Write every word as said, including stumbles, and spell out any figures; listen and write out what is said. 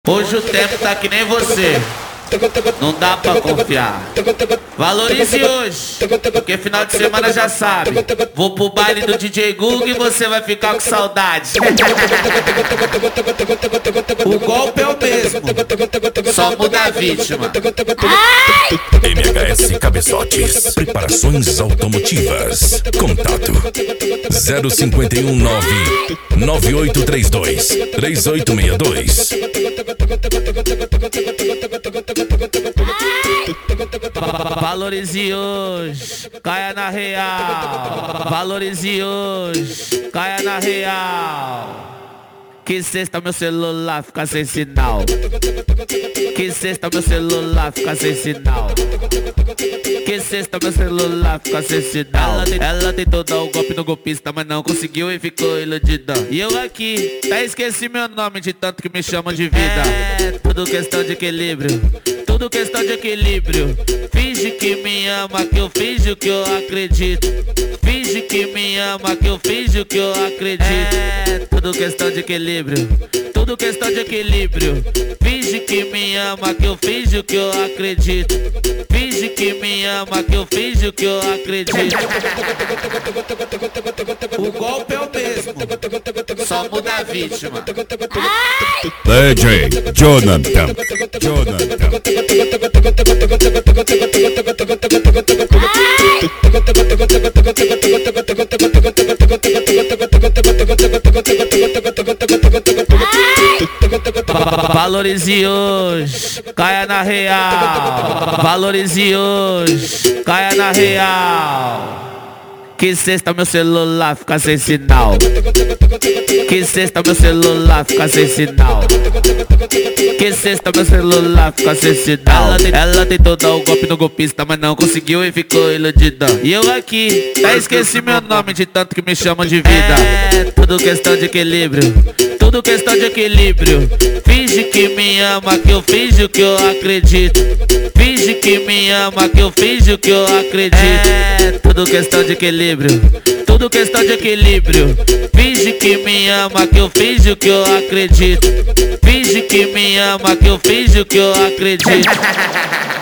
Hoje o tempo tá que nem você, não dá pra confiar. Valorize hoje, porque final de semana já sabe. Vou pro baile do D J Gug e você vai ficar com saudade. O golpe é o mesmo, só muda a vítima. M H S Cabeçotes, preparações automotivas. Contato zero cinco um nove, nove oito três dois, três oito seis dois. Valorize hoje, caia na real. Valorize hoje, caia na real. Que sexta meu celular fica sem sinal. Que sexta meu celular fica sem sinal. Que sexta meu celular fica sem sinal. Ela, ela tentou dar o golpe no golpista, mas não conseguiu e ficou iludida. E eu aqui, até esqueci meu nome de tanto que me chamam de vida. É tudo questão de equilíbrio, tudo questão de equilíbrio. Finge que me ama, que eu finjo que eu acredito. Finge que me ama, que eu finjo que eu acredito. É tudo questão de equilíbrio, tudo questão de equilíbrio. Finge que me ama, que eu finjo que eu acredito. Finge que me ama, que eu finjo que eu acredito. O golpe é o mesmo, só muda a vítima. D J Jonathan, Jonathan. Valorize hoje, caia na real. Valorize hoje, caia na real. Que sexta meu celular fica sem sinal. Que sexta meu celular fica sem sinal. Que sexta meu celular fica sem sinal. Ela, ela tentou dar o golpe no golpista, mas não conseguiu e ficou iludida. E eu aqui, até esqueci meu nome de tanto que me chamam de vida. É tudo questão de equilíbrio, tudo questão de equilíbrio. Finge que me ama, que eu finjo que eu acredito. Finge que me ama, que eu finjo que eu acredito. É tudo questão de equilíbrio, tudo questão de equilíbrio. Finge que me ama, que eu finjo que eu acredito. Finge que me ama, que eu finjo que eu acredito.